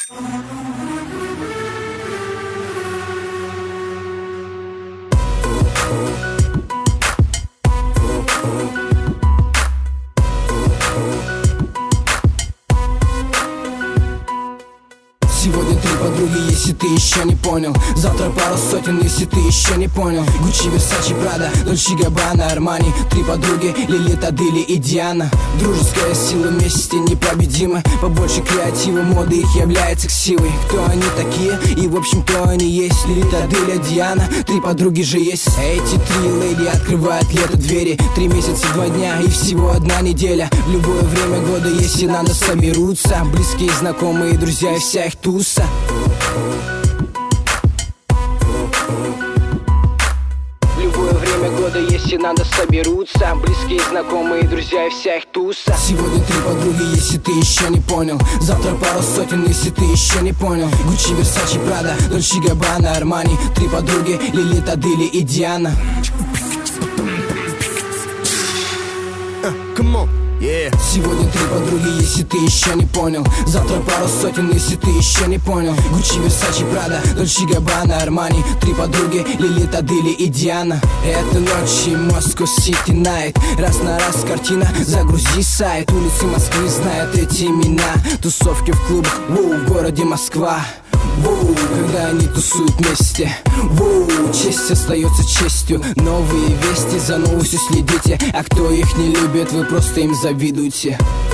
Сегодня 3 подруги, если ты еще не понял. Завтра пару сотен, если ты еще не понял. Гуччи, Версачи, Прада, Дольче Габбана, Армани. 3 подруги, Лилит, Адели и Диана. Дружеская сила вместе непобедима. Побольше креатива, моды их является ксивой. Кто они такие и в общем кто они есть? Лилит, Аделя, Диана, 3 подруги же есть. Эти 3 леди открывают лето двери. 3 месяца, 2 дня и всего 1 неделя. В любое время года, если надо, соберутся близкие, знакомые, друзья и вся их туса. В любое время года, если надо, соберутся близкие, знакомые, друзья и вся их туса. Сегодня 3 подруги, если ты еще не понял. Завтра пару сотен, если ты еще не понял. Гуччи, Версачи, Прада, Дольче Габбана, Армани. 3 подруги, Лилит, Адели и Диана. Come on. Yeah. Сегодня 3 подруги, если ты еще не понял. Завтра пару сотен, если ты еще не понял. Гуччи, Версачи, Прада, Дольче Габбана, Армани. 3 подруги, Лилит, Адели и Диана. Это ночи, Moscow City Night. Раз на раз картина, загрузи сайт. Улицы Москвы знают эти имена. Тусовки в клубах, воу, в городе Москва. Воу, когда они тусуют вместе. Воу, честь остается честью. Новые вести, за новостью следите. А кто их не любит, вы просто им завидуете.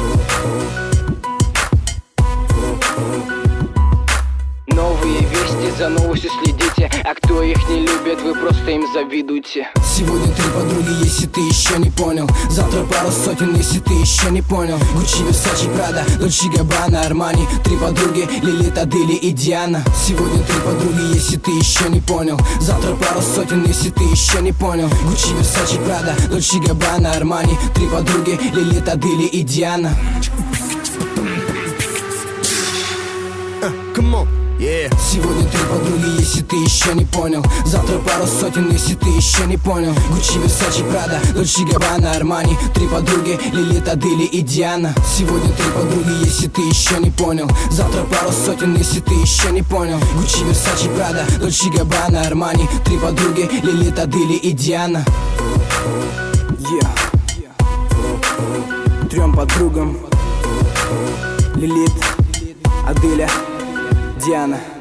Новые вести, за новостью следите. А кто их не любит, вы просто им завидуете. Сегодня 3 подруги, если ты еще не понял. Завтра пару сотен, если ты еще не понял. Гуччи, Версачи, Прада, Дольче Габбана, Армани. 3 подруги, Лилит, Адели и Диана. Сегодня 3 подруги, если ты еще не понял. Завтра пару сотен, если ты еще не понял. Гуччи, Версачи, Прада, Дольче Габбана, Армани. 3 подруги, Лилит, Адели и Диана. Come on. Yeah. Сегодня 3 подруги, если ты еще не понял. Завтра пару сотен, если ты еще не понял. Гуччи, Версачи, Прада, Дольче Габбана, Армани. 3 подруги, Лилит, Адели и Диана. Сегодня 3 подруги, если ты еще не понял. Завтра пару сотен, если ты еще не понял. Гуччи, Версачи, Прада, Дольче Габбана, Армани. 3 подруги, Лилит, Адели и Диана. Yeah. 3 подругам: Лилит, Аделя, Диана.